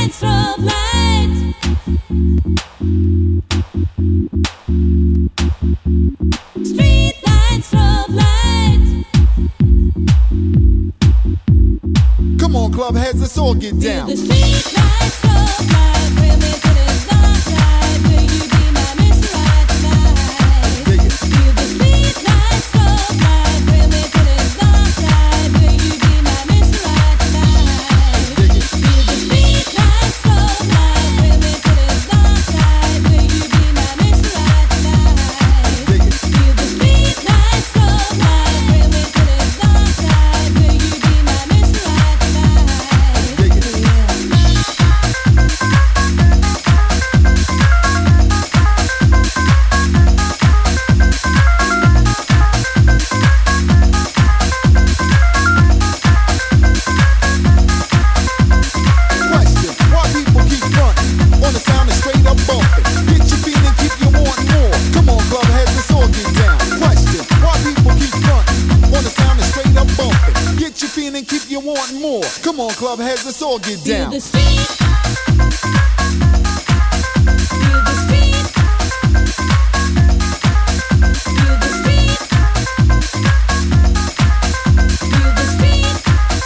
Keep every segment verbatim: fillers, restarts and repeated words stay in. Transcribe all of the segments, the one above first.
Clubheads, let's all get down. The street lights so bright, bring me to the dark side. Will you be my mister right tonight? Dig it. Feel the street lights so bright, bring me to the dark side. Will you be my mister right tonight? Dig it. Feel the street lights so bright, bring me to the dark side. Will you be my mister right tonight? Dig it. Feel the street lights so bright, bring me to the dark side. Will you be my mister right tonight? Dig it. Question, why people keep frontin' on the sound is straight up bumping? Get your feeling, keep you wanting more. Come on, Clubheads, let's all get down. Question, why people keep frontin' on the sound is straight up bumping? Get your feeling, keep you wanting more. Come on, Clubheads, let's all get Feel down. the street. Feel the street. Feel the street. Feel the street.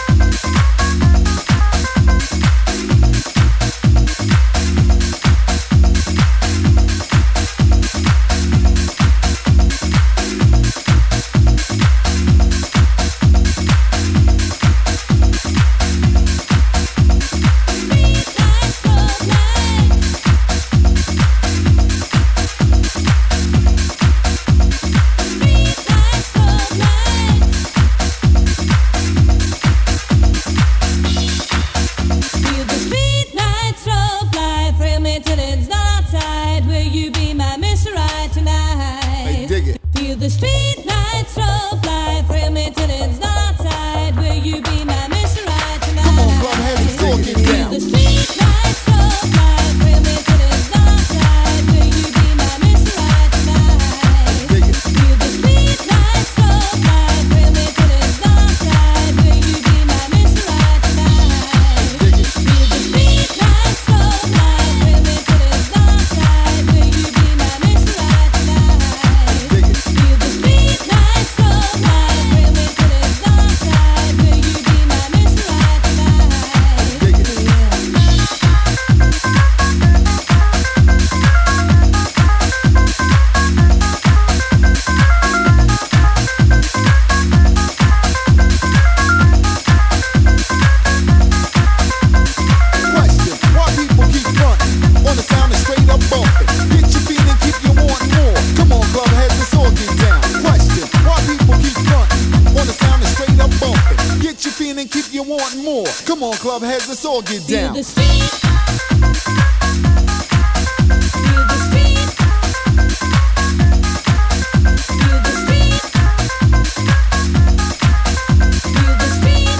Street lights so bright, bring me to the dark side. Will you be my mister right tonight? Hey, dig it. Feel the street lights so bright, bring me to the dark side. Will you be my mister right tonight? Come on, Clubheads, let's all get Feel down. the street lights so bright, bring me to the dark side. Will you be my mister right tonight? Dig it. Feel the street lights so bright, bring me to the dark side. Will you be my mister right tonight? Dig it. Feel the street lights so bright, bring me to the dark side. Will you be my mister right tonight? Dig it. Feel the street lights so bright, bring me to the dark side. Will you be my mister right tonight? Dig it. Question, why people keep frontin' on the sound is straight up bumping? Get your feeling, keep you wanting more. Come on, Clubheads, let's all get down. Question, why people keep frontin' on the sound is straight up bumping? Get your feeling, keep you wanting more. Come on, Clubheads, let's all get Feel down. the street. Feel the street. Feel the street. Feel the street.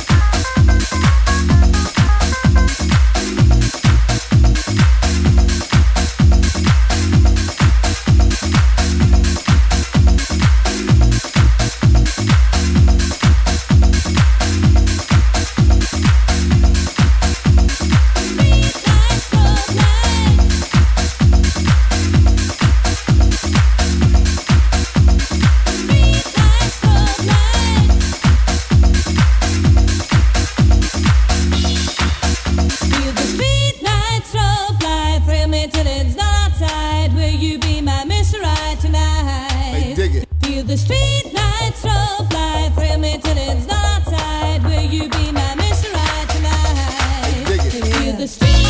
Feel the street lights so bright, bring me to the dark side. Will you be my mister right tonight? Hey, dig it. Feel the street lights so bright, bring me to the dark side. Will you be my mister right tonight? Dig it. Feel the street.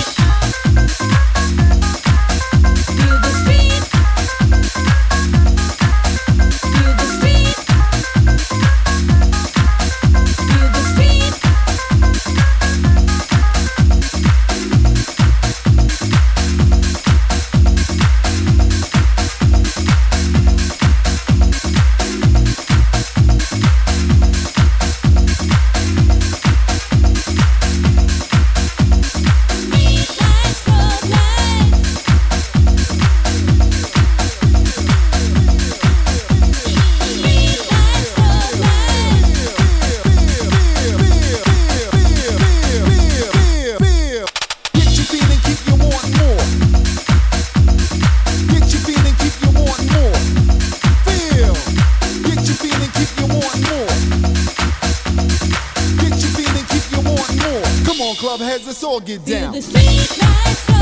Feel the street. Feel the street. Feel the street. club heads, let's all get Feel down. the street lights.